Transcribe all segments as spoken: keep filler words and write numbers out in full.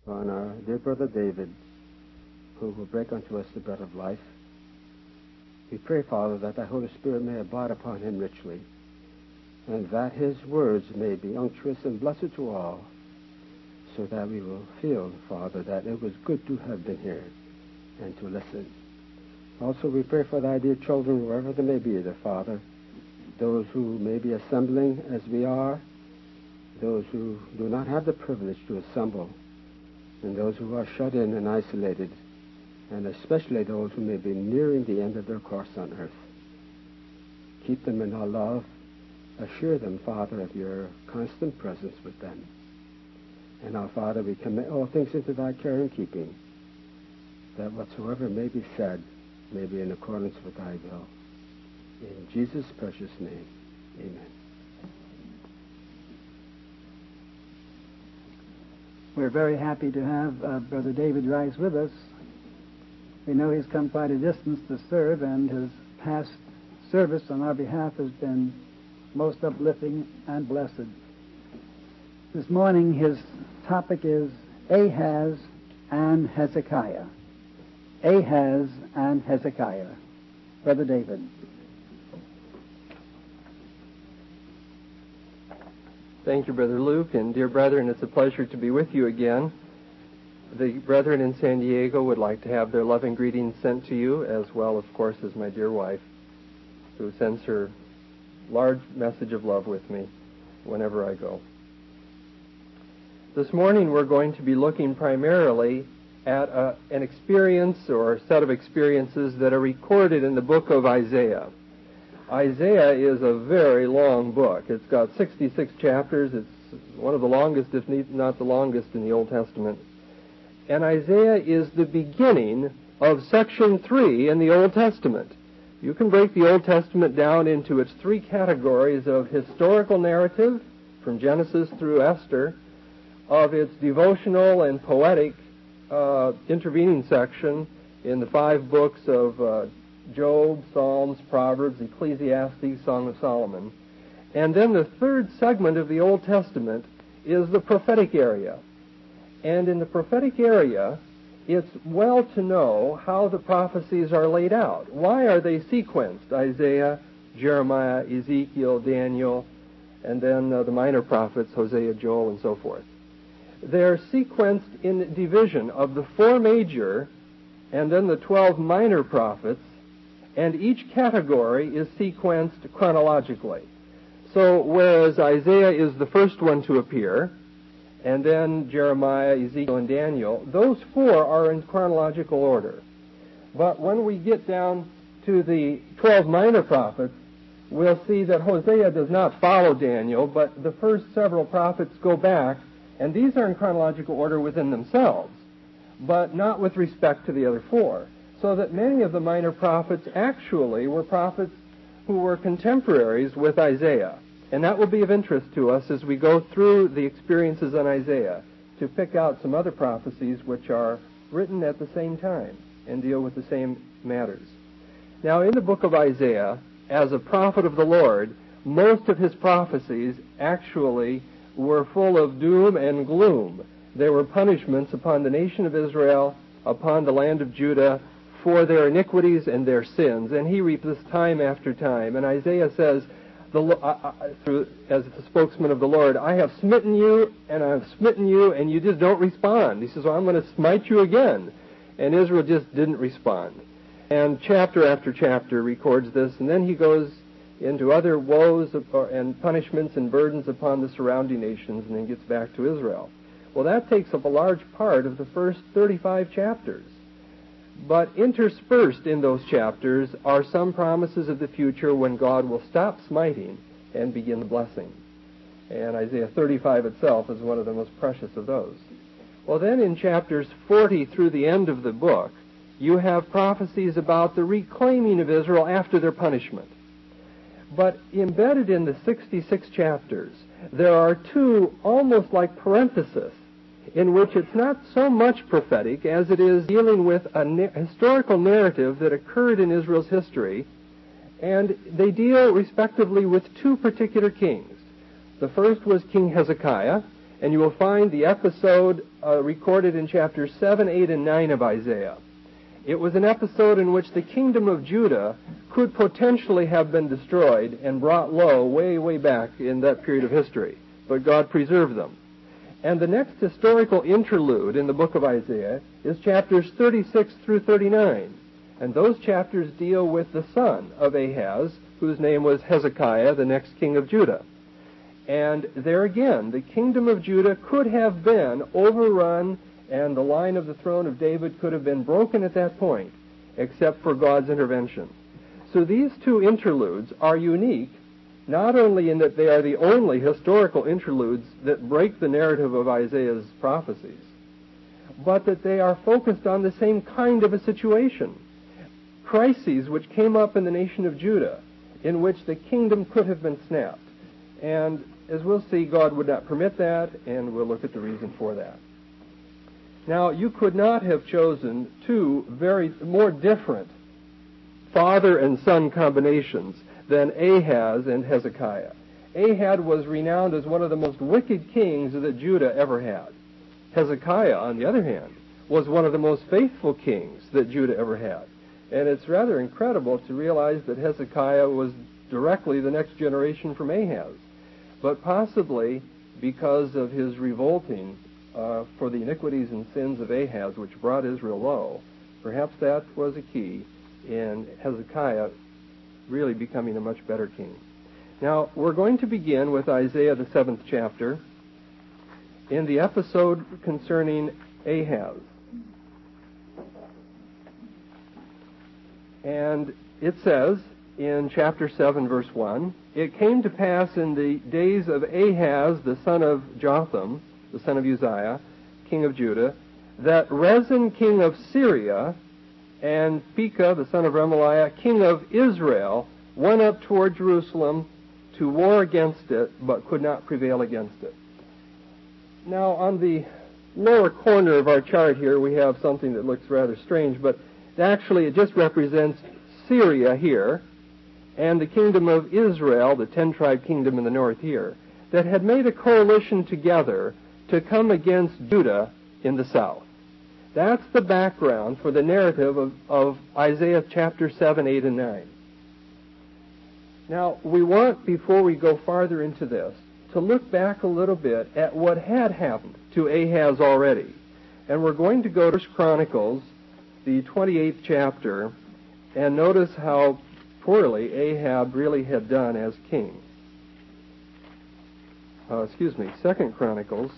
on our dear brother David, who will break unto us the bread of life. We pray, Father, that thy Holy Spirit may abide upon him richly, and that his words may be unctuous and blessed to all, so that we will feel, Father, that it was good to have been here and to listen. Also, we pray for thy dear children, wherever they may be, the Father, those who may be assembling as we are, those who do not have the privilege to assemble, and those who are shut in and isolated, and especially those who may be nearing the end of their course on earth. Keep them in our love. Assure them, Father, of your constant presence with them. And now, Father, we commit all things into thy care and keeping, that whatsoever may be said may be in accordance with thy will. In Jesus' precious name, amen. We're very happy to have uh, Brother David Rice with us. We know he's come quite a distance to serve, and his past service on our behalf has been most uplifting and blessed. This morning his topic is Ahaz and Hezekiah. Ahaz and Hezekiah. Brother David. Thank you, Brother Luke, and dear brethren, it's a pleasure to be with you again. The brethren in San Diego would like to have their loving greetings sent to you, as well, of course, as my dear wife, who sends her large message of love with me whenever I go. This morning we're going to be looking primarily at a, an experience or a set of experiences that are recorded in the book of Isaiah. Isaiah is a very long book. It's got sixty-six chapters. It's one of the longest, if not the longest, in the Old Testament. And Isaiah is the beginning of section three in the Old Testament. You can break the Old Testament down into its three categories of historical narrative, from Genesis through Esther, of its devotional and poetic uh, intervening section in the five books of uh, Job, Psalms, Proverbs, Ecclesiastes, Song of Solomon. And then the third segment of the Old Testament is the prophetic area. And in the prophetic area, it's well to know how the prophecies are laid out. Why are they sequenced? Isaiah, Jeremiah, Ezekiel, Daniel, and then uh, the minor prophets, Hosea, Joel, and so forth. They're sequenced in division of the four major and then the twelve minor prophets, and each category is sequenced chronologically. So whereas Isaiah is the first one to appear, and then Jeremiah, Ezekiel, and Daniel, those four are in chronological order. But when we get down to the twelve minor prophets, we'll see that Hosea does not follow Daniel, but the first several prophets go back, and these are in chronological order within themselves, but not with respect to the other four. So that many of the minor prophets actually were prophets who were contemporaries with Isaiah. And that will be of interest to us as we go through the experiences in Isaiah, to pick out some other prophecies which are written at the same time and deal with the same matters. Now, in the book of Isaiah, as a prophet of the Lord, most of his prophecies actually were full of doom and gloom. There were punishments upon the nation of Israel, upon the land of Judah, for their iniquities and their sins. And he repeats this time after time. And Isaiah says, the, uh, uh, through, as the spokesman of the Lord, I have smitten you, and I have smitten you, and you just don't respond. He says, well, I'm going to smite you again. And Israel just didn't respond. And chapter after chapter records this, and then he goes into other woes and punishments and burdens upon the surrounding nations, and then gets back to Israel. Well, that takes up a large part of the first thirty-five chapters. But interspersed in those chapters are some promises of the future when God will stop smiting and begin the blessing. And Isaiah thirty-five itself is one of the most precious of those. Well, then in chapters forty through the end of the book, you have prophecies about the reclaiming of Israel after their punishment. But embedded in the sixty-six chapters, there are two almost like parentheses in which it's not so much prophetic as it is dealing with a na- historical narrative that occurred in Israel's history, and they deal respectively with two particular kings. The first was King Hezekiah, And you will find the episode uh, recorded in chapters seven, eight, and nine of Isaiah. It was an episode in which the kingdom of Judah could potentially have been destroyed and brought low way, way back in that period of history. But God preserved them. And the next historical interlude in the book of Isaiah is chapters thirty-six through thirty-nine. And those chapters deal with the son of Ahaz, whose name was Hezekiah, the next king of Judah. And there again, the kingdom of Judah could have been overrun, and the line of the throne of David could have been broken at that point, except for God's intervention. So these two interludes are unique, not only in that they are the only historical interludes that break the narrative of Isaiah's prophecies, but that they are focused on the same kind of a situation. Crises which came up in the nation of Judah, in which the kingdom could have been snapped. And as we'll see, God would not permit that, and we'll look at the reason for that. Now, you could not have chosen two very more different father and son combinations than Ahaz and Hezekiah. Ahaz was renowned as one of the most wicked kings that Judah ever had. Hezekiah, on the other hand, was one of the most faithful kings that Judah ever had. And it's rather incredible to realize that Hezekiah was directly the next generation from Ahaz. But possibly because of his revolting uh, for the iniquities and sins of Ahaz, which brought Israel low, perhaps that was a key in Hezekiah really becoming a much better king. Now, we're going to begin with Isaiah, the seventh chapter, in the episode concerning Ahaz. And it says in chapter seven, verse one, "It came to pass in the days of Ahaz, the son of Jotham, the son of Uzziah, king of Judah, that Rezin, king of Syria, and Pekah, the son of Remaliah, king of Israel, went up toward Jerusalem to war against it, but could not prevail against it." Now, on the lower corner of our chart here, we have something that looks rather strange, but actually it just represents Syria here, and the kingdom of Israel, the ten-tribe kingdom in the north here, that had made a coalition together to come against Judah in the south. That's the background for the narrative of, of Isaiah chapter seven, eight, and nine. Now, we want, before we go farther into this, to look back a little bit at what had happened to Ahaz already. And we're going to go to First Chronicles, the twenty-eighth chapter, and notice how poorly Ahab really had done as king. Uh, excuse me, Second Chronicles,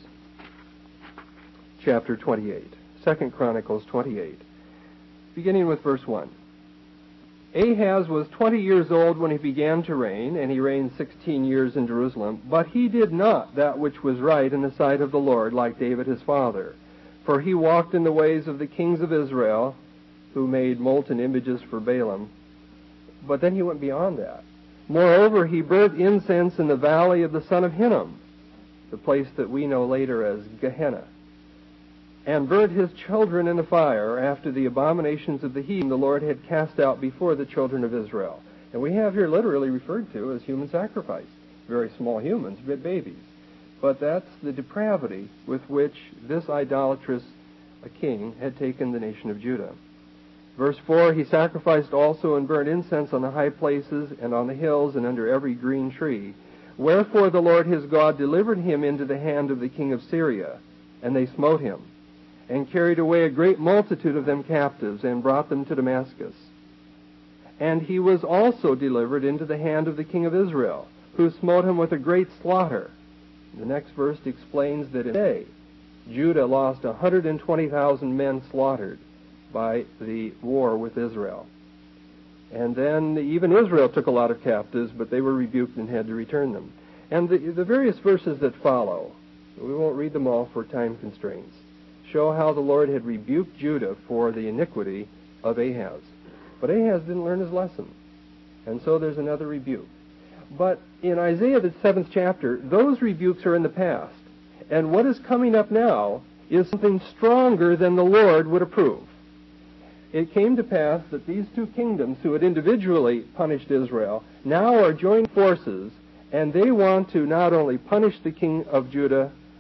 chapter twenty-eight. Second Chronicles twenty-eight, beginning with verse one. "Ahaz was twenty years old when he began to reign, and he reigned sixteen years in Jerusalem. But he did not that which was right in the sight of the Lord, like David his father. For he walked in the ways of the kings of Israel, who made molten images for Balaam." But then he went beyond that. "Moreover, he burnt incense in the valley of the son of Hinnom," the place that we know later as Gehenna, "and burnt his children in the fire after the abominations of the heathen the Lord had cast out before the children of Israel." And we have here literally referred to as human sacrifice. Very small humans, but babies. But that's the depravity with which this idolatrous king had taken the nation of Judah. Verse four, "He sacrificed also and burnt incense on the high places and on the hills and under every green tree. Wherefore the Lord his God delivered him into the hand of the king of Syria, and they smote him, and carried away a great multitude of them captives, and brought them to Damascus. And he was also delivered into the hand of the king of Israel, who smote him with a great slaughter." The next verse explains that in a day, Judah lost one hundred twenty thousand men slaughtered by the war with Israel. And then even Israel took a lot of captives, but they were rebuked and had to return them. And the, the various verses that follow, we won't read them all for time constraints, show how the Lord had rebuked Judah for the iniquity of Ahaz. But Ahaz didn't learn his lesson. And so there's another rebuke. But in Isaiah, the seventh chapter, those rebukes are in the past. And what is coming up now is something stronger than the Lord would approve. It came to pass that these two kingdoms, who had individually punished Israel, now are joined forces, and they want to not only punish the king of Judah,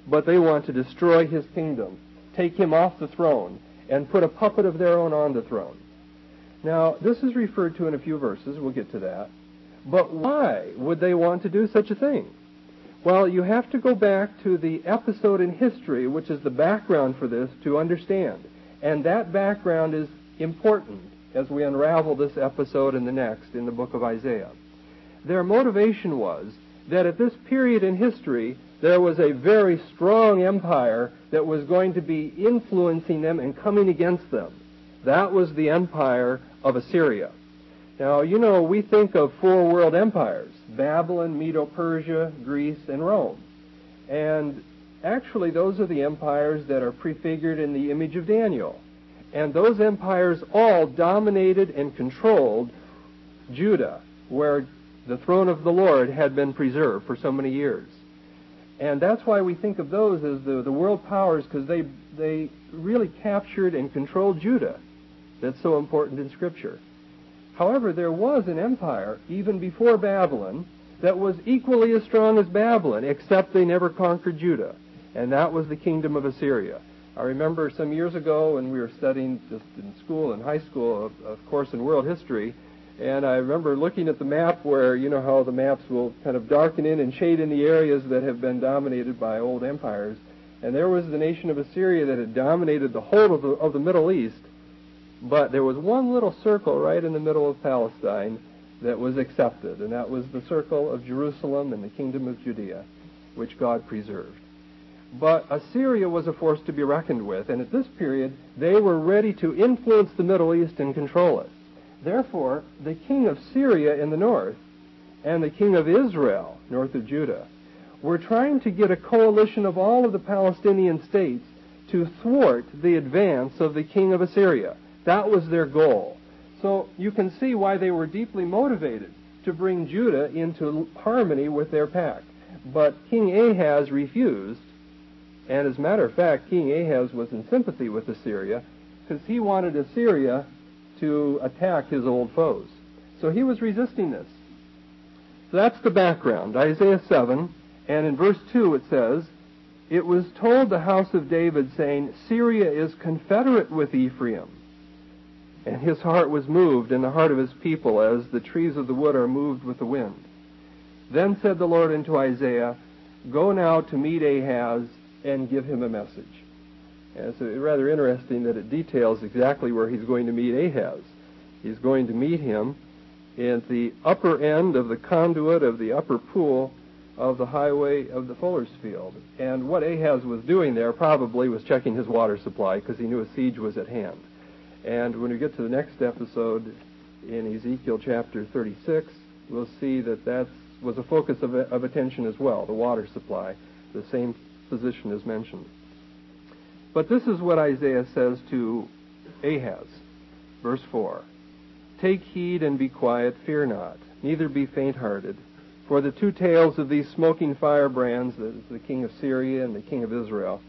but they want to destroy his kingdom, take him off the throne, and put a puppet of their own on the throne. Now, this is referred to in a few verses. We'll get to that. But why would they want to do such a thing? Well, you have to go back to the episode in history, which is the background for this, to understand. And that background is important as we unravel this episode and the next in the book of Isaiah. Their motivation was that at this period in history, there was a very strong empire that was going to be influencing them and coming against them. That was the empire of Assyria. Now, you know, we think of four world empires: Babylon, Medo-Persia, Greece, and Rome. And actually, those are the empires that are prefigured in the image of Daniel. And those empires all dominated and controlled Judah, where the throne of the Lord had been preserved for so many years. And that's why we think of those as the, the world powers, because they, they really captured and controlled Judah. That's so important in Scripture. However, there was an empire, even before Babylon, that was equally as strong as Babylon, except they never conquered Judah. And that was the kingdom of Assyria. I remember some years ago when we were studying just in school, in high school, of, of course, in world history, and I remember looking at the map where, you know how the maps will kind of darken in and shade in the areas that have been dominated by old empires. And there was the nation of Assyria that had dominated the whole of the, of the Middle East. But there was one little circle right in the middle of Palestine that was accepted, and that was the circle of Jerusalem and the kingdom of Judea, which God preserved. But Assyria was a force to be reckoned with, and at this period, they were ready to influence the Middle East and control it. Therefore, the king of Syria in the north and the king of Israel, north of Judah, were trying to get a coalition of all of the Palestinian states to thwart the advance of the king of Assyria. That was their goal. So you can see why they were deeply motivated to bring Judah into harmony with their pact. But King Ahaz refused, and as a matter of fact, King Ahaz was in sympathy with Assyria because he wanted Assyria to attack his old foes. So he was resisting this. So that's the background. Isaiah seven, and in verse two it says, "It was told the house of David, saying, Syria is confederate with Ephraim. And his heart was moved, and the heart of his people, as the trees of the wood are moved with the wind. Then said the Lord unto Isaiah, Go now to meet Ahaz, and give him a message." And it's rather interesting that it details exactly where he's going to meet Ahaz. He's going to meet him at the upper end of the conduit of the upper pool of the highway of the fuller's field. And what Ahaz was doing there probably was checking his water supply, because he knew a siege was at hand. And when we get to the next episode in Ezekiel chapter thirty-six, we'll see that that was a focus of, of attention as well, the water supply, the same position as mentioned. But this is what Isaiah says to Ahaz, verse four. "Take heed and be quiet, fear not, neither be faint-hearted. For the two tails of these smoking firebrands, that is the king of Syria and the king of Israel,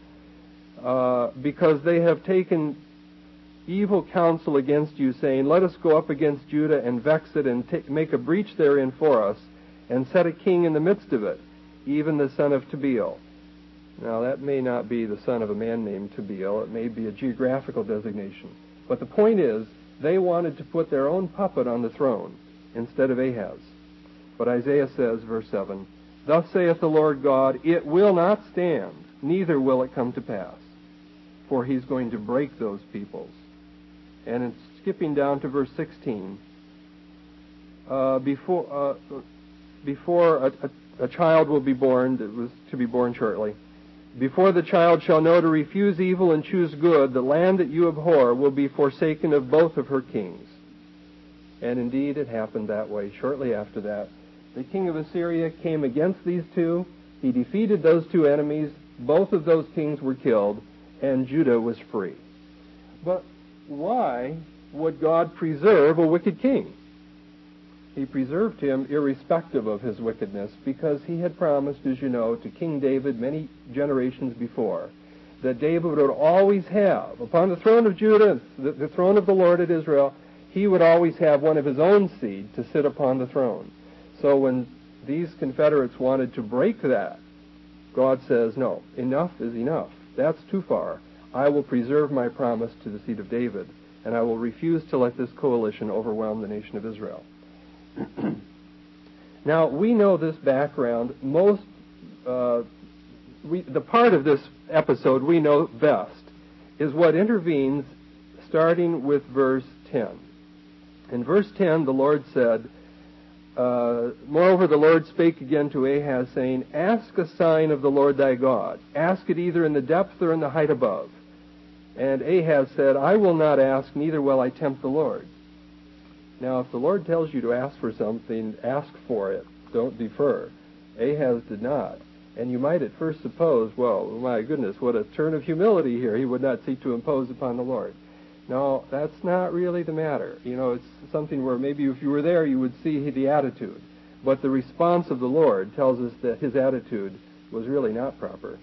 uh, because they have taken evil counsel against you, saying, Let us go up against Judah and vex it, and t- make a breach therein for us, and set a king in the midst of it, even the son of Tabeel." Now, that may not be the son of a man named Tabeel. It may be a geographical designation. But the point is, they wanted to put their own puppet on the throne instead of Ahaz. But Isaiah says, verse seven, "Thus saith the Lord God, it will not stand, neither will it come to pass. For he's going to break those peoples." And in skipping down to verse sixteen, uh, before uh, before a, a, a child will be born, that was to be born shortly, "Before the child shall know to refuse evil and choose good, the land that you abhor will be forsaken of both of her kings." And indeed it happened that way. Shortly after that, the king of Assyria came against these two. He defeated those two enemies. Both of those kings were killed, and Judah was free. But why would God preserve a wicked king? He preserved him irrespective of his wickedness, because he had promised, as you know, to King David many generations before, that David would always have, upon the throne of Judah, the, the throne of the Lord at Israel, he would always have one of his own seed to sit upon the throne. So when these confederates wanted to break that, God says, no, enough is enough. That's too far. I will preserve my promise to the seed of David, and I will refuse to let this coalition overwhelm the nation of Israel. Now, we know this background. Most, uh, we, the part of this episode we know best is what intervenes starting with verse ten. In verse ten, the Lord said, uh, Moreover, the Lord spake again to Ahaz, saying, Ask a sign of the Lord thy God. Ask it either in the depth or in the height above. And Ahaz said, I will not ask, neither will I tempt the Lord. Now, if the Lord tells you to ask for something, ask for it. Don't defer. Ahaz did not. And you might at first suppose, well, my goodness, what a turn of humility here. He would not seek to impose upon the Lord. No, that's not really the matter. You know, it's something where maybe if you were there, you would see the attitude. But the response of the Lord tells us that his attitude was really not proper.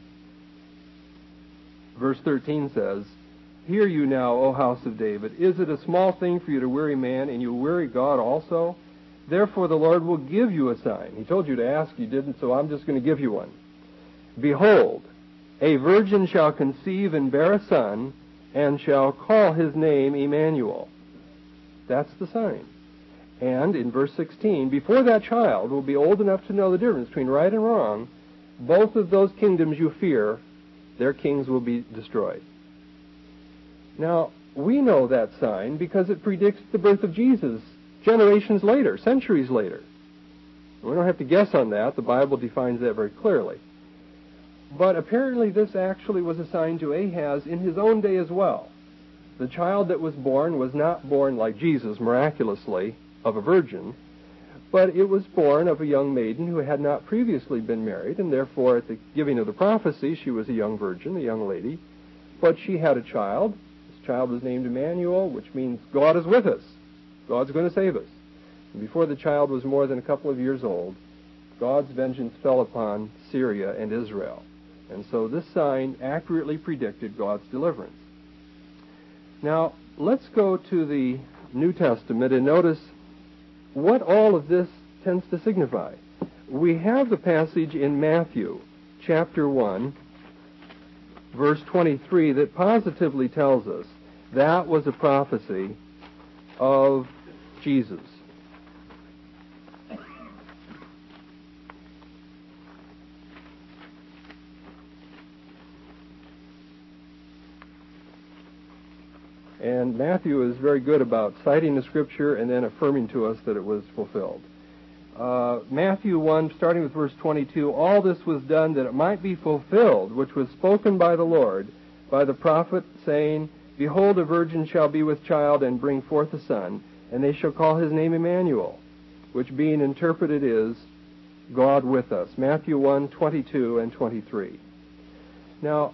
Verse thirteen says, Hear you now, O house of David. Is it a small thing for you to weary man, and you weary God also? Therefore the Lord will give you a sign. He told you to ask, you didn't, so I'm just going to give you one. Behold, a virgin shall conceive and bear a son, and shall call his name Emmanuel. That's the sign. And in verse sixteen, before that child will be old enough to know the difference between right and wrong, both of those kingdoms you fear, their kings will be destroyed. Now, we know that sign because it predicts the birth of Jesus generations later, centuries later. We don't have to guess on that. The Bible defines that very clearly. But apparently this actually was a sign to Ahaz in his own day as well. The child that was born was not born like Jesus, miraculously, of a virgin, but it was born of a young maiden who had not previously been married, and therefore at the giving of the prophecy she was a young virgin, a young lady, but she had a child. This child was named Emmanuel, which means God is with us. God's going to save us. And before the child was more than a couple of years old, God's vengeance fell upon Syria and Israel. And so this sign accurately predicted God's deliverance. Now, let's go to the New Testament and notice what all of this tends to signify. We have the passage in Matthew chapter one, verse twenty-three, that positively tells us that was a prophecy of Jesus. And Matthew is very good about citing the Scripture and then affirming to us that it was fulfilled. Uh, Matthew one, starting with verse twenty-two, all this was done that it might be fulfilled, which was spoken by the Lord, by the prophet, saying, Behold, a virgin shall be with child and bring forth a son, and they shall call his name Emmanuel, which being interpreted is God with us. Matthew one, twenty-two and twenty-three. Now,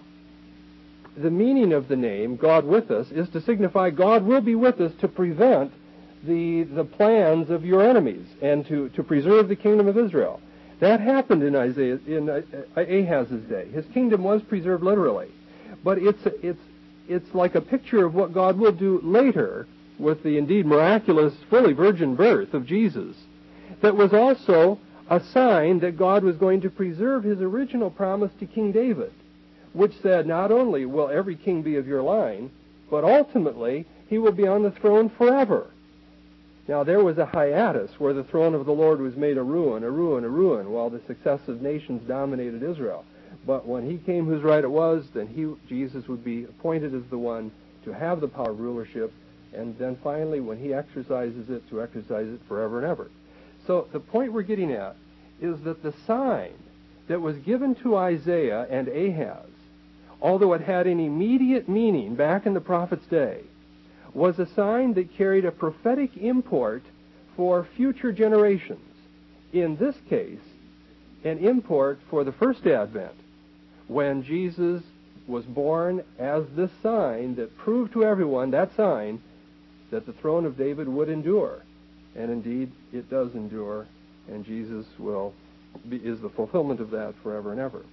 the meaning of the name, God with us, is to signify God will be with us to prevent the the plans of your enemies and to, to preserve the kingdom of Israel. That happened in Isaiah in Ahaz's day. His kingdom was preserved literally, but it's it's it's like a picture of what God will do later with the indeed miraculous, fully virgin birth of Jesus. That was also a sign that God was going to preserve his original promise to King David, which said, not only will every king be of your line, but ultimately he will be on the throne forever. Now, there was a hiatus where the throne of the Lord was made a ruin, a ruin, a ruin, while the successive nations dominated Israel. But when he came whose right it was, then he, Jesus, would be appointed as the one to have the power of rulership, and then finally, when he exercises it, to exercise it forever and ever. So the point we're getting at is that the sign that was given to Isaiah and Ahaz, although it had an immediate meaning back in the prophet's day, was a sign that carried a prophetic import for future generations. In this case, an import for the first advent, when Jesus was born as this sign that proved to everyone, that sign, that the throne of David would endure. And indeed, it does endure, and Jesus will be, is the fulfillment of that forever and ever.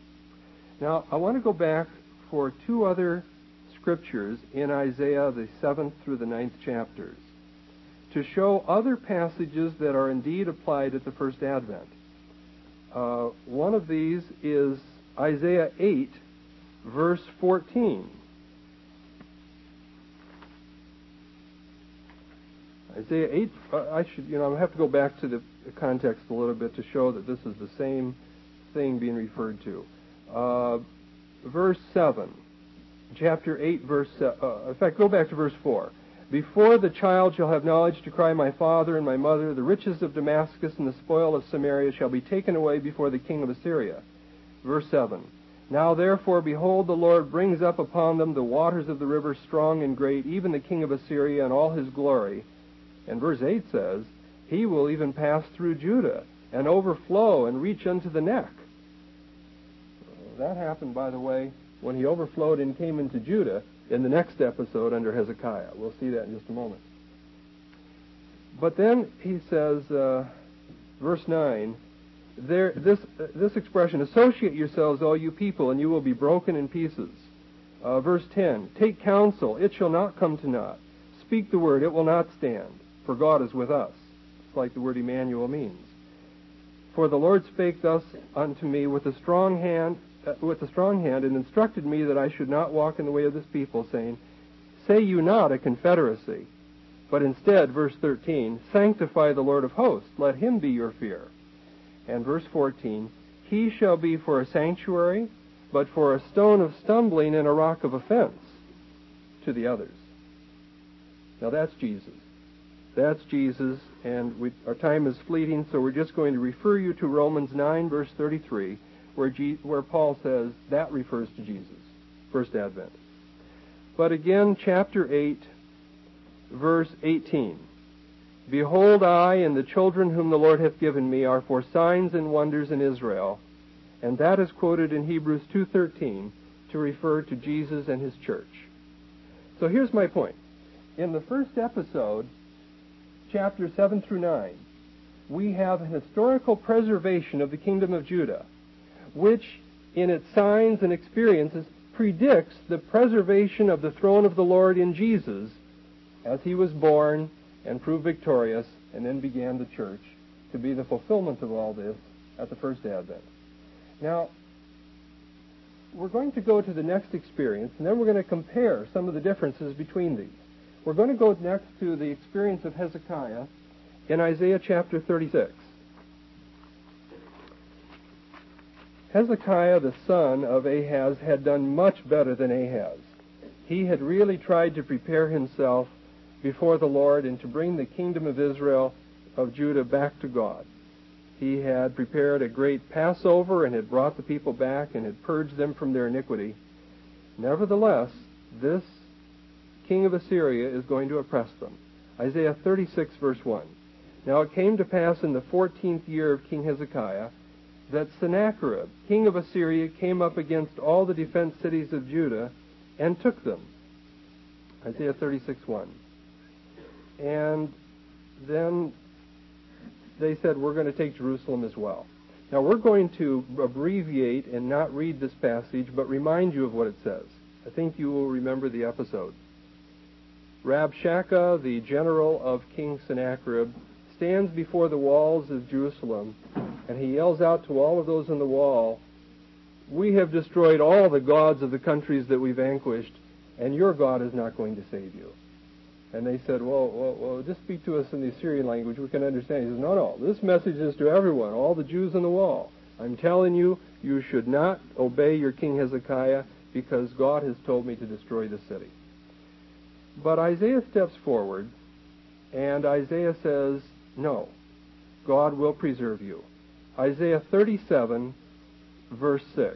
Now, I want to go back for two other scriptures in Isaiah, the seventh through the ninth chapters, to show other passages that are indeed applied at the first advent. Uh, one of these is Isaiah eight, verse fourteen. Isaiah eight, uh, I should, you know, I have to go back to the context a little bit to show that this is the same thing being referred to. Uh, verse seven, chapter eight, verse, uh, in fact, go back to verse four. Before the child shall have knowledge to cry, my father and my mother, the riches of Damascus and the spoil of Samaria shall be taken away before the king of Assyria. Verse seven, now therefore, behold, the Lord brings up upon them the waters of the river strong and great, even the king of Assyria and all his glory. And verse eight says, he will even pass through Judah and overflow and reach unto the neck. That happened, by the way, when he overflowed and came into Judah in the next episode under Hezekiah. We'll see that in just a moment. But then he says, uh, verse nine, there, this, uh, this expression, associate yourselves, all you people, and you will be broken in pieces. Uh, verse ten, take counsel, it shall not come to naught. Speak the word, it will not stand. For God is with us. It's like the word Emmanuel means. For the Lord spake thus unto me with a strong hand, uh, with a strong hand, and instructed me that I should not walk in the way of this people, saying, say you not a confederacy, but instead, verse thirteen, sanctify the Lord of hosts, let him be your fear. And verse fourteen, he shall be for a sanctuary, but for a stone of stumbling and a rock of offense to the others. Now that's Jesus. That's Jesus, and we, our time is fleeting, so we're just going to refer you to Romans nine, verse thirty-three, where, G, where Paul says that refers to Jesus, first advent. But again, chapter eight, verse eighteen. Behold, I and the children whom the Lord hath given me are for signs and wonders in Israel, and that is quoted in Hebrews two thirteen to refer to Jesus and his church. So here's my point. In the first episode, chapters seven through nine, we have an historical preservation of the kingdom of Judah, which in its signs and experiences predicts the preservation of the throne of the Lord in Jesus as he was born and proved victorious and then began the church to be the fulfillment of all this at the first advent. Now, we're going to go to the next experience, and then we're going to compare some of the differences between these. We're going to go next to the experience of Hezekiah in Isaiah chapter thirty-six. Hezekiah, the son of Ahaz, had done much better than Ahaz. He had really tried to prepare himself before the Lord and to bring the kingdom of Israel, of Judah, back to God. He had prepared a great Passover and had brought the people back and had purged them from their iniquity. Nevertheless, this king of Assyria is going to oppress them. Isaiah thirty-six, verse one. Now it came to pass in the fourteenth year of King Hezekiah that Sennacherib, king of Assyria, came up against all the defenced cities of Judah and took them. Isaiah thirty-six, one. And then they said, we're going to take Jerusalem as well. Now we're going to abbreviate and not read this passage, but remind you of what it says. I think you will remember the episode. Rabshakeh, the general of King Sennacherib, stands before the walls of Jerusalem, and he yells out to all of those on the wall, we have destroyed all the gods of the countries that we vanquished, and your God is not going to save you. And they said, well, well, well, just speak to us in the Assyrian language, we can understand. He says, no, no, this message is to everyone, all the Jews on the wall. I'm telling you, you should not obey your King Hezekiah, because God has told me to destroy the city. But Isaiah steps forward, and Isaiah says, no, God will preserve you. Isaiah thirty-seven, verse six.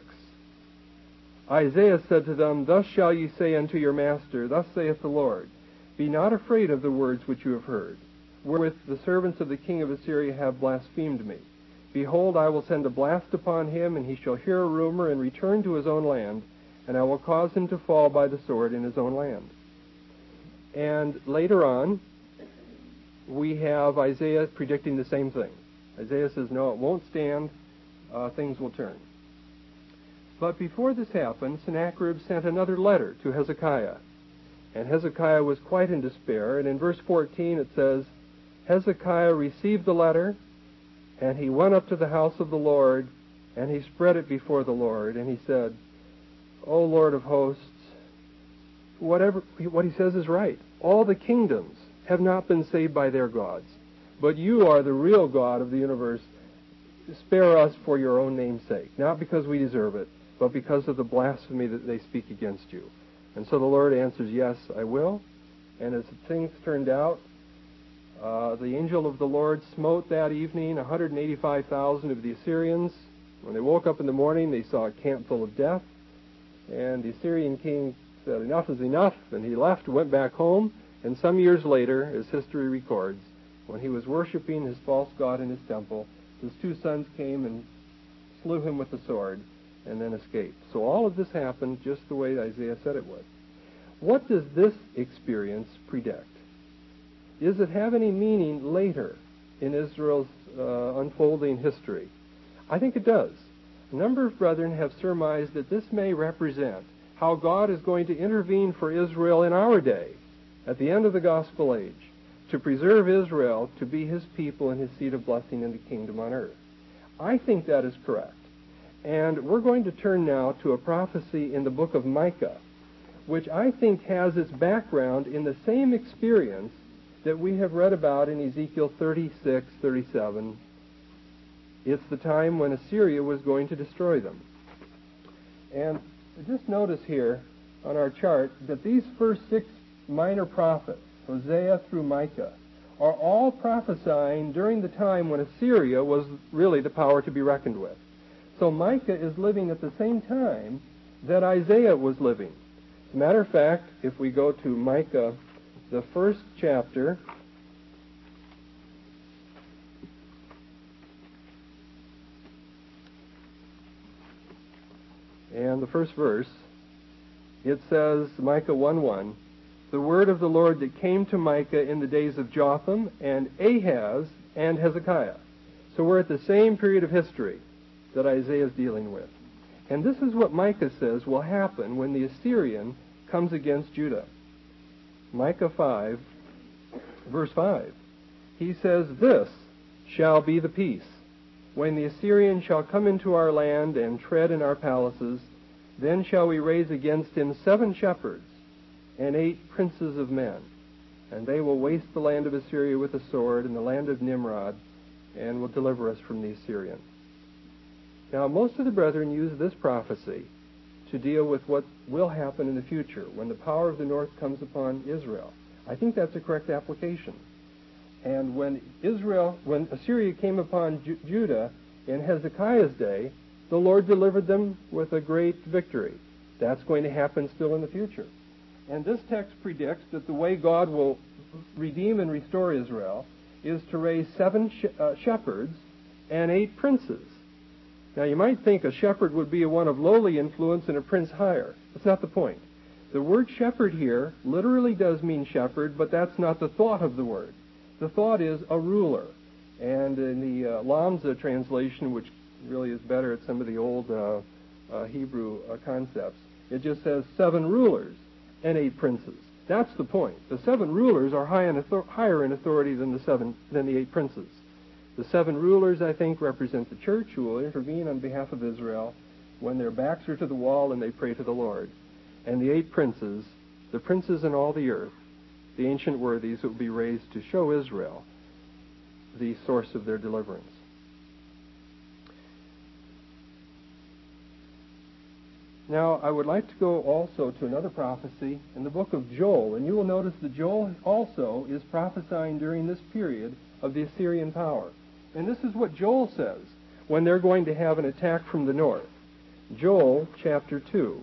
Isaiah said to them, thus shall ye say unto your master, thus saith the Lord, be not afraid of the words which you have heard, wherewith the servants of the king of Assyria have blasphemed me. Behold, I will send a blast upon him, and he shall hear a rumor and return to his own land, and I will cause him to fall by the sword in his own land. And later on, we have Isaiah predicting the same thing. Isaiah says, no, it won't stand. Uh, things will turn. But before this happened, Sennacherib sent another letter to Hezekiah. And Hezekiah was quite in despair. And in verse fourteen it says, Hezekiah received the letter, and he went up to the house of the Lord, And he spread it before the Lord, and he said, O Lord of hosts, whatever what he says is right. All the kingdoms have not been saved by their gods, but you are the real God of the universe. Spare us for your own name's sake, not because we deserve it, but because of the blasphemy that they speak against you. And so the Lord answers, yes, I will. And as things turned out, uh, the angel of the Lord smote that evening one hundred eighty-five thousand of the Assyrians. When they woke up in the morning, they saw a camp full of death. And the Assyrian king said, enough is enough, and he left, went back home. And some years later, as history records, when he was worshiping his false god in his temple, his two sons came and slew him with the sword and then escaped. So all of this happened just the way Isaiah said it would. What does this experience predict? Does it have any meaning later in Israel's uh, unfolding history? I think it does. A number of brethren have surmised that this may represent how God is going to intervene for Israel in our day, at the end of the gospel age, to preserve Israel to be his people and his seed of blessing in the kingdom on earth. I think that is correct. And we're going to turn now to a prophecy in the book of Micah, which I think has its background in the same experience that we have read about in Ezekiel thirty-six, thirty-seven. It's the time when Assyria was going to destroy them. And just notice here on our chart that these first six minor prophets, Hosea through Micah, are all prophesying during the time when Assyria was really the power to be reckoned with. So Micah is living at the same time that Isaiah was living. As a matter of fact, if we go to Micah, the first chapter, and the first verse, it says, Micah one one, the word of the Lord that came to Micah in the days of Jotham and Ahaz and Hezekiah. So we're at the same period of history that Isaiah is dealing with. And this is what Micah says will happen when the Assyrian comes against Judah. Micah five, verse five. He says, this shall be the peace. When the Assyrian shall come into our land and tread in our palaces, then shall we raise against him seven shepherds and eight princes of men. And they will waste the land of Assyria with a sword and the land of Nimrod, and will deliver us from the Assyrian. Now, most of the brethren use this prophecy to deal with what will happen in the future when the power of the north comes upon Israel. I think that's a correct application. And when Israel, when Assyria came upon Ju- Judah in Hezekiah's day, the Lord delivered them with a great victory. That's going to happen still in the future. And this text predicts that the way God will redeem and restore Israel is to raise seven sh- uh, shepherds and eight princes. Now, you might think a shepherd would be one of lowly influence and a prince higher. That's not the point. The word shepherd here literally does mean shepherd, but that's not the thought of the word. The thought is a ruler. And in the uh, Lamza translation, which really is better at some of the old uh, uh, Hebrew uh, concepts, it just says seven rulers and eight princes. That's the point. The seven rulers are high in author- higher in authority than the seven than the eight princes. The seven rulers, I think, represent the church who will intervene on behalf of Israel when their backs are to the wall and they pray to the Lord. And the eight princes, the princes in all the earth, the ancient worthies, will be raised to show Israel the source of their deliverance. Now, I would like to go also to another prophecy in the book of Joel, and you will notice that Joel also is prophesying during this period of the Assyrian power. And this is what Joel says when they're going to have an attack from the north. Joel chapter two.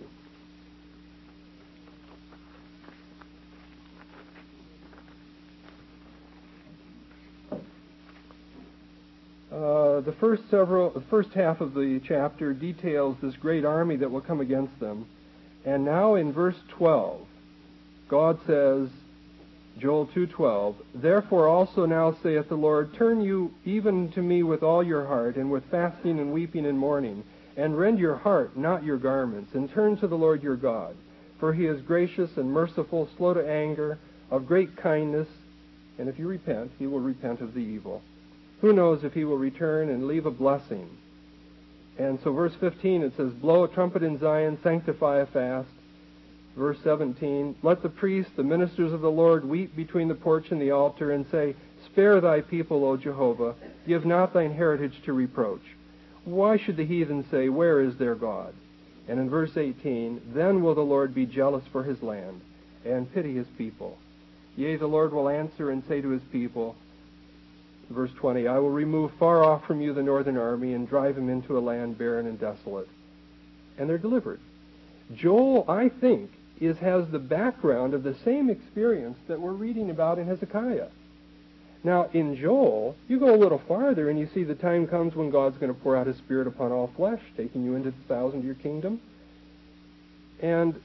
Uh, the first several, the first half of the chapter details this great army that will come against them. And now in verse twelve, God says, Joel two twelve, therefore also now saith the Lord, turn you even to me with all your heart, and with fasting and weeping and mourning, and rend your heart, not your garments, and turn to the Lord your God. For he is gracious and merciful, slow to anger, of great kindness, and if you repent, he will repent of the evil. Who knows if he will return and leave a blessing And so verse fifteen, it says, blow a trumpet in Zion, sanctify a fast. Verse seventeen, let the priests, the ministers of the Lord, weep between the porch and the altar and say, spare thy people, O Jehovah, give not thine heritage to reproach. Why should the heathen say, where is their God? And in verse eighteen, then will the Lord be jealous for his land and pity his people. Yea, the Lord will answer and say to his people, verse twenty, I will remove far off from you the northern army and drive them into a land barren and desolate. And they're delivered. Joel, I think, is has the background of the same experience that we're reading about in Hezekiah. Now, in Joel, you go a little farther and you see the time comes when God's going to pour out his Spirit upon all flesh, taking you into the thousand-year kingdom. And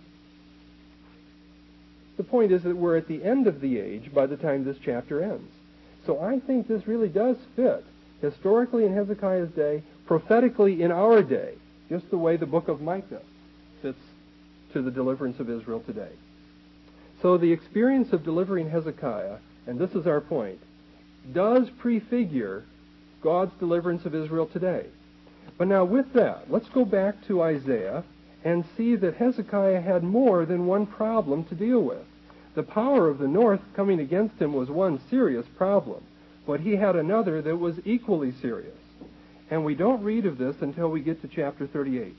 the point is that we're at the end of the age by the time this chapter ends. So I think this really does fit historically in Hezekiah's day, prophetically in our day, just the way the book of Micah fits to the deliverance of Israel today. So the experience of delivering Hezekiah, and this is our point, does prefigure God's deliverance of Israel today. But now with that, let's go back to Isaiah and see that Hezekiah had more than one problem to deal with. The power of the north coming against him was one serious problem, but he had another that was equally serious. And we don't read of this until we get to chapter thirty-eight.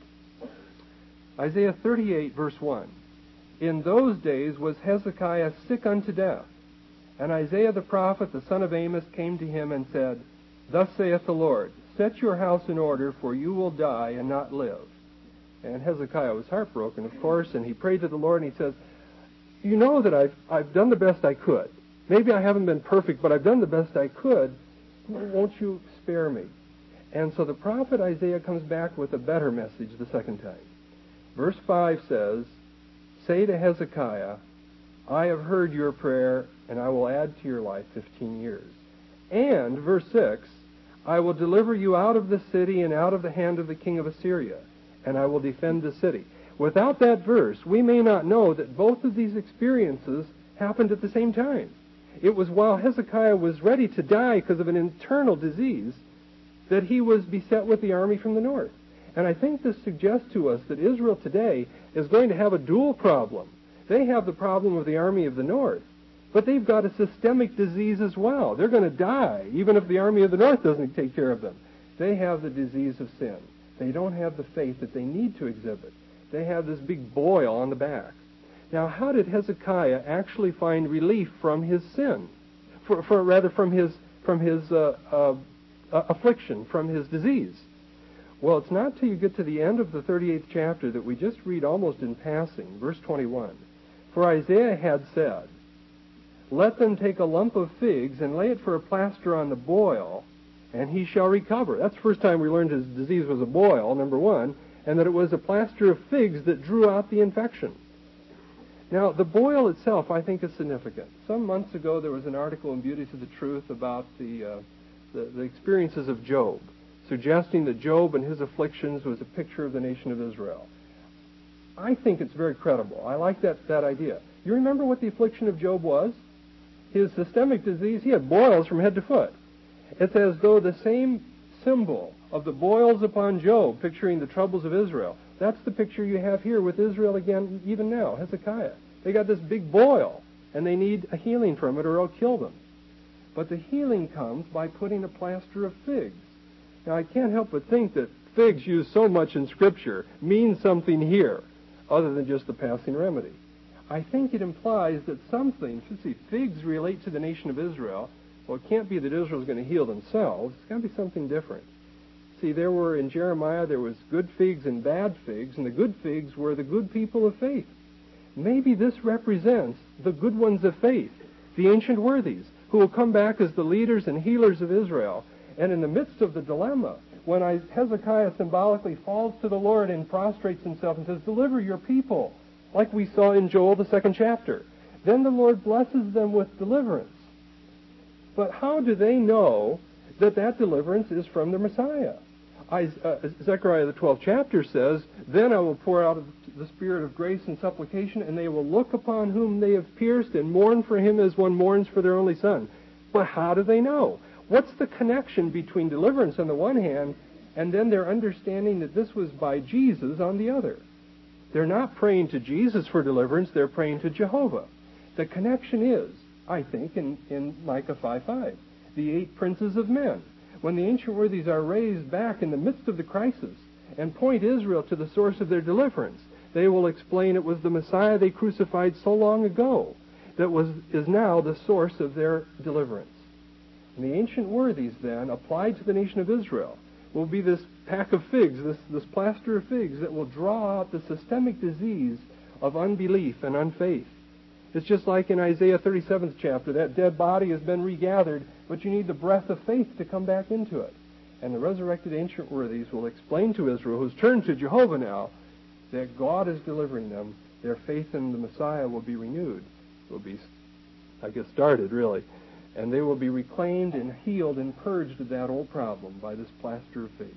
Isaiah thirty-eight, verse one. In those days was Hezekiah sick unto death. And Isaiah the prophet, the son of Amos, came to him and said, thus saith the Lord, set your house in order, for you will die and not live. And Hezekiah was heartbroken, of course, and he prayed to the Lord, and he says, you know that I've, I've done the best I could. Maybe I haven't been perfect, but I've done the best I could. Won't you spare me? And so the prophet Isaiah comes back with a better message the second time. Verse five says, say to Hezekiah, I have heard your prayer, and I will add to your life fifteen years. And, verse six, I will deliver you out of the city and out of the hand of the king of Assyria, and I will defend the city. Without that verse, we may not know that both of these experiences happened at the same time. It was while Hezekiah was ready to die because of an internal disease that he was beset with the army from the north. And I think this suggests to us that Israel today is going to have a dual problem. They have the problem of the army of the north, but they've got a systemic disease as well. They're going to die, even if the army of the north doesn't take care of them. They have the disease of sin. They don't have the faith that they need to exhibit. They have this big boil on the back. Now, how did Hezekiah actually find relief from his sin? For, for rather, from his from his uh, uh, uh, affliction, from his disease? Well, it's not till you get to the end of the thirty-eighth chapter that we just read almost in passing, verse twenty-one. For Isaiah had said, let them take a lump of figs and lay it for a plaster on the boil, and he shall recover. That's the first time we learned his disease was a boil, number one, and that it was a plaster of figs that drew out the infection. Now, the boil itself, I think, is significant. Some months ago, there was an article in Beauty to the Truth about the, uh, the, the experiences of Job, suggesting that Job and his afflictions was a picture of the nation of Israel. I think it's very credible. I like that, that idea. You remember what the affliction of Job was? His systemic disease, he had boils from head to foot. It's as though the same symbol of the boils upon Job, picturing the troubles of Israel, that's the picture you have here with Israel again, even now, Hezekiah. They got this big boil, and they need a healing from it or it'll kill them. But the healing comes by putting a plaster of figs. Now, I can't help but think that figs used so much in Scripture mean something here, other than just the passing remedy. I think it implies that something, let's see, figs relate to the nation of Israel. Well, it can't be that Israel's going to heal themselves. It's got to be something different. See, there were, in Jeremiah, there was good figs and bad figs, and the good figs were the good people of faith. Maybe this represents the good ones of faith, the ancient worthies, who will come back as the leaders and healers of Israel. And in the midst of the dilemma, when I, Hezekiah symbolically falls to the Lord and prostrates himself and says, deliver your people, like we saw in Joel, the second chapter, then the Lord blesses them with deliverance. But how do they know that that deliverance is from the Messiah? I, uh, Zechariah, the twelfth chapter says, then I will pour out the spirit of grace and supplication, and they will look upon whom they have pierced and mourn for him as one mourns for their only son. But how do they know? What's the connection between deliverance on the one hand and then they're understanding that this was by Jesus on the other. They're not praying to Jesus for deliverance, they're praying to Jehovah. The connection is, I think, in, in Micah five five, the eight princes of men. When the ancient worthies are raised back in the midst of the crisis and point Israel to the source of their deliverance, they will explain it was the Messiah they crucified so long ago that was is now the source of their deliverance. And the ancient worthies, then, applied to the nation of Israel, will be this pack of figs, this, this plaster of figs that will draw out the systemic disease of unbelief and unfaith. It's just like in Isaiah thirty-seventh chapter, that dead body has been regathered, but you need the breath of faith to come back into it. And the resurrected ancient worthies will explain to Israel, who's turned to Jehovah now, that God is delivering them. Their faith in the Messiah will be renewed, will be, I guess, started, really. And they will be reclaimed and healed and purged of that old problem by this plaster of figs.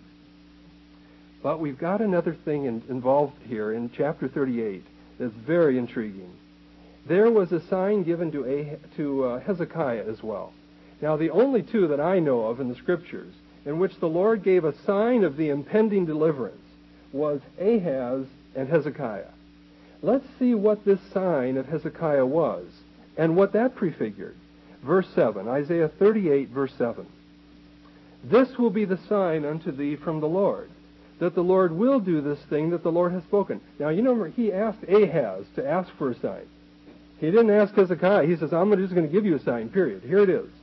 But we've got another thing in, involved here in chapter thirty-eight that's very intriguing. There was a sign given to, ah- to uh, Hezekiah as well. Now, the only two that I know of in the Scriptures in which the Lord gave a sign of the impending deliverance was Ahaz and Hezekiah. Let's see what this sign of Hezekiah was and what that prefigured. Verse seven, Isaiah thirty-eight, verse seven. This will be the sign unto thee from the Lord, that the Lord will do this thing that the Lord has spoken. Now, you know, he asked Ahaz to ask for a sign. He didn't ask Hezekiah. He says, I'm just going to give you a sign, period. Here it is.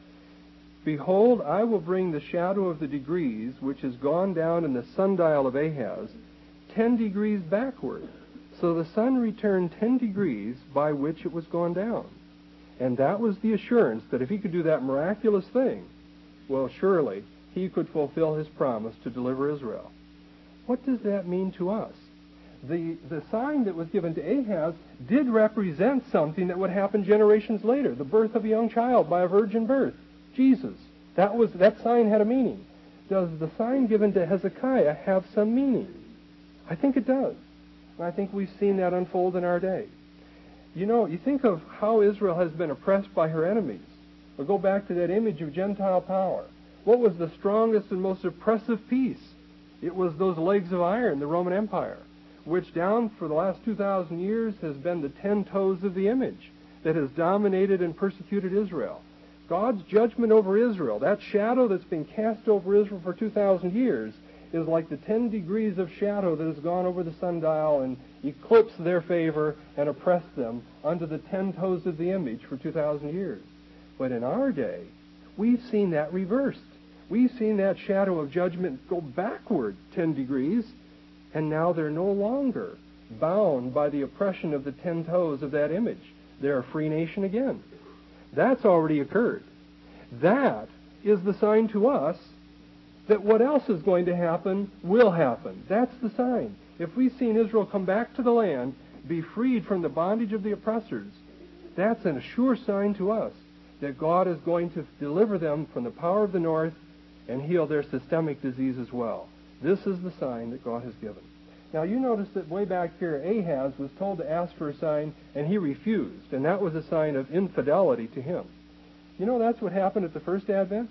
Behold, I will bring the shadow of the degrees, which has gone down in the sundial of Ahaz, ten degrees backward. So the sun returned ten degrees by which it was gone down. And that was the assurance that if he could do that miraculous thing, well, surely he could fulfill his promise to deliver Israel. What does that mean to us? The, the sign that was given to Ahaz did represent something that would happen generations later, the birth of a young child by a virgin birth, Jesus. That was that sign had a meaning. Does the sign given to Hezekiah have some meaning? I think it does. And I think we've seen that unfold in our day. You know, you think of how Israel has been oppressed by her enemies. We'll go back to that image of Gentile power. What was the strongest and most oppressive piece? It was those legs of iron, the Roman Empire, which down for the last two thousand years has been the ten toes of the image that has dominated and persecuted Israel. God's judgment over Israel, that shadow that's been cast over Israel for two thousand years, is like the ten degrees of shadow that has gone over the sundial and eclipsed their favor and oppressed them under the ten toes of the image for two thousand years. But in our day, we've seen that reversed. We've seen that shadow of judgment go backward ten degrees, and now they're no longer bound by the oppression of the ten toes of that image. They're a free nation again. That's already occurred. That is the sign to us that what else is going to happen will happen. That's the sign. If we've seen Israel come back to the land, be freed from the bondage of the oppressors, that's a sure sign to us that God is going to deliver them from the power of the north and heal their systemic disease as well. This is the sign that God has given. Now, you notice that way back here, Ahaz was told to ask for a sign, and he refused, and that was a sign of infidelity to him. You know, that's what happened at the first advent.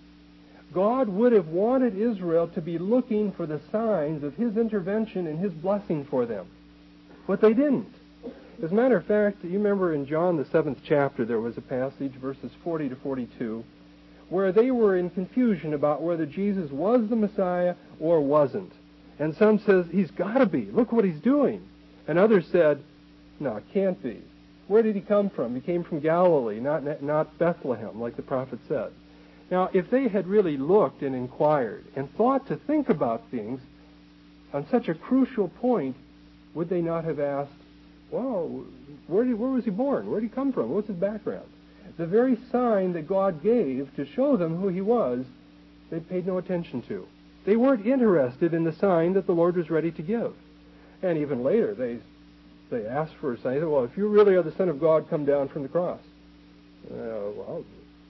God would have wanted Israel to be looking for the signs of his intervention and his blessing for them. But they didn't. As a matter of fact, you remember in John, the seventh chapter, there was a passage, verses forty to forty-two, where they were in confusion about whether Jesus was the Messiah or wasn't. And some says, he's got to be. Look what he's doing. And others said, no, it can't be. Where did he come from? He came from Galilee, not, not Bethlehem, like the prophet said. Now, if they had really looked and inquired and thought to think about things on such a crucial point, would they not have asked, well, where, did, where was he born? Where did he come from? What's his background? The very sign that God gave to show them who he was, they paid no attention to. They weren't interested in the sign that the Lord was ready to give. And even later, they they asked for a sign. They said, well, if you really are the Son of God, come down from the cross. Uh, well,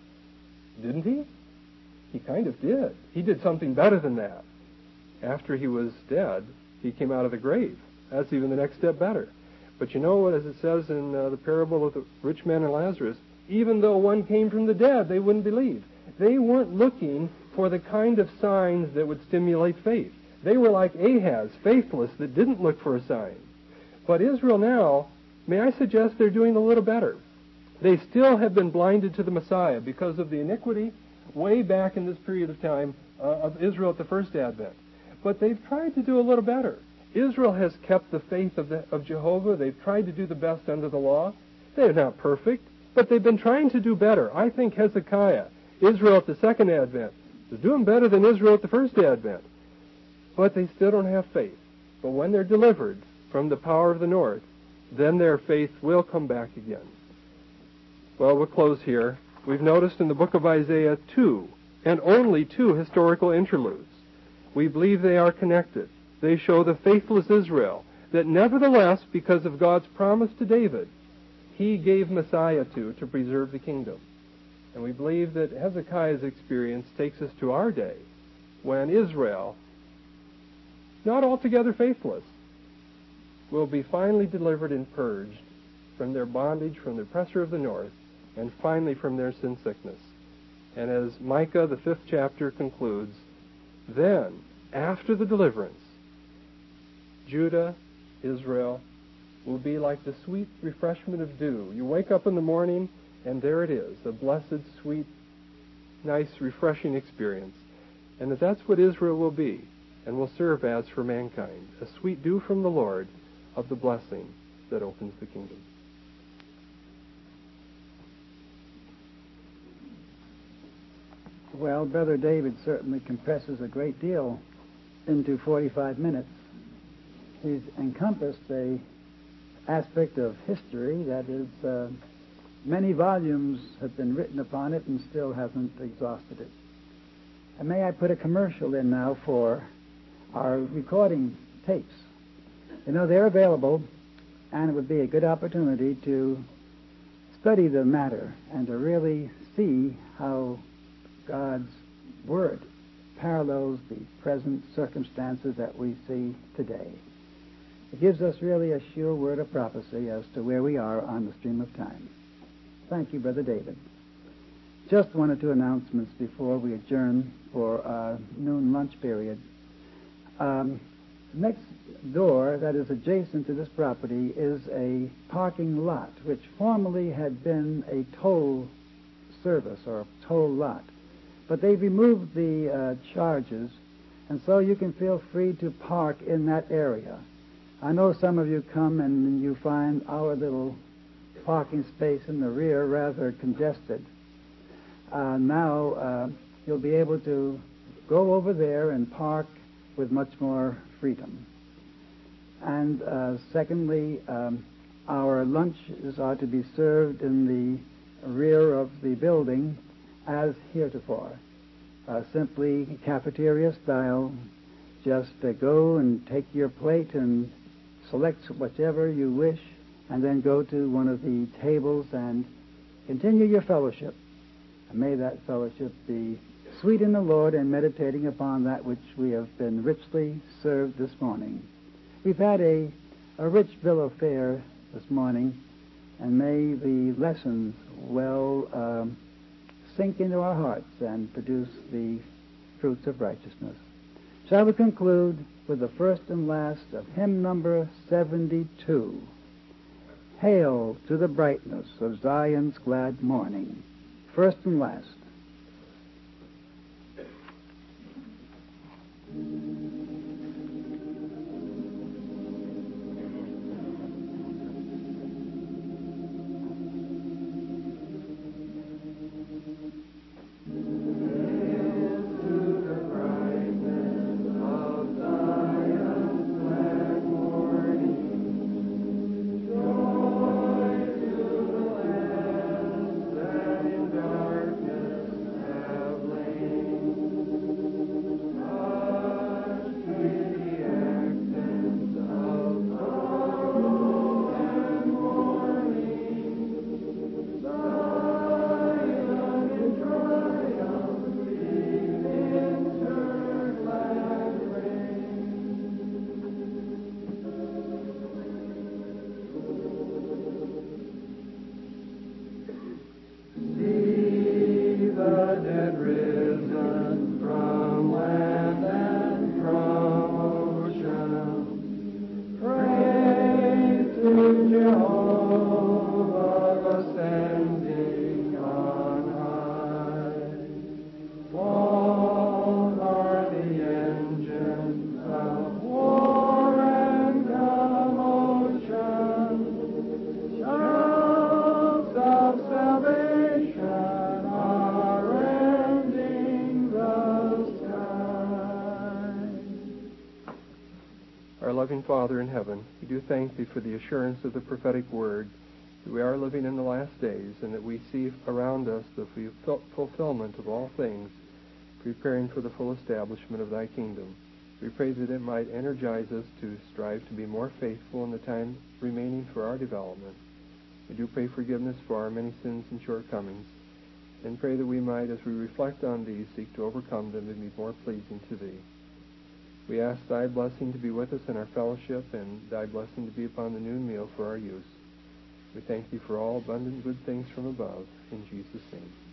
didn't he? He kind of did. He did something better than that. After he was dead, he came out of the grave. That's even the next step better. But you know what, as it says in uh, the parable of the rich man and Lazarus, even though one came from the dead, they wouldn't believe. They weren't looking for the kind of signs that would stimulate faith. They were like Ahaz, faithless, that didn't look for a sign. But Israel now, may I suggest they're doing a little better. They still have been blinded to the Messiah because of the iniquity way back in this period of time uh, of Israel at the first advent. But they've tried to do a little better. Israel has kept the faith of, the, of Jehovah. They've tried to do the best under the law. They're not perfect, but they've been trying to do better. I think Hezekiah, Israel at the second advent, is doing better than Israel at the first advent. But they still don't have faith. But when they're delivered from the power of the north, then their faith will come back again. Well, we'll close here. We've noticed in the book of Isaiah two, and only two historical interludes. We believe they are connected. They show the faithless Israel, that nevertheless, because of God's promise to David, he gave Messiah to, to preserve the kingdom. And we believe that Hezekiah's experience takes us to our day, when Israel, not altogether faithless, will be finally delivered and purged from their bondage, from the oppressor of the north, and finally from their sin sickness. And as Micah, the fifth chapter, concludes, then, after the deliverance, Judah, Israel, will be like the sweet refreshment of dew. You wake up in the morning, and there it is, a blessed, sweet, nice, refreshing experience. And that that's what Israel will be, and will serve as for mankind, a sweet dew from the Lord of the blessing that opens the kingdom. Well, Brother David certainly compresses a great deal into forty-five minutes. He's encompassed a aspect of history that is, uh, many volumes have been written upon it and still hasn't exhausted it. And may I put a commercial in now for our recording tapes? You know, they're available, and it would be a good opportunity to study the matter and to really see how God's Word parallels the present circumstances that we see today. It gives us really a sure word of prophecy as to where we are on the stream of time. Thank you, Brother David. Just one or two announcements before we adjourn for our noon lunch period. Um, next door, that is adjacent to this property, is a parking lot, which formerly had been a toll service or a toll lot. But they've removed the uh, charges, and so you can feel free to park in that area. I know some of you come and you find our little parking space in the rear rather congested. Uh, now uh, you'll be able to go over there and park with much more freedom. And uh, secondly, um, our lunches are to be served in the rear of the building as heretofore. Uh, simply cafeteria style. Just uh, go and take your plate and select whichever you wish, and then go to one of the tables and continue your fellowship. And may that fellowship be sweet in the Lord, and meditating upon that which we have been richly served this morning. We've had a, a rich bill of fare this morning, and may the lessons well um, sink into our hearts and produce the fruits of righteousness. Shall we conclude with the first and last of hymn number seventy-two? Hail to the brightness of Zion's glad morning. First and last. Father in heaven, we do thank Thee for the assurance of the prophetic word that we are living in the last days, and that we see around us the fulfillment of all things, preparing for the full establishment of Thy kingdom. We pray that it might energize us to strive to be more faithful in the time remaining for our development. We do pray forgiveness for our many sins and shortcomings, and pray that we might, as we reflect on these, seek to overcome them and be more pleasing to Thee. We ask Thy blessing to be with us in our fellowship, and Thy blessing to be upon the noon meal for our use. We thank Thee for all abundant good things from above. In Jesus' name.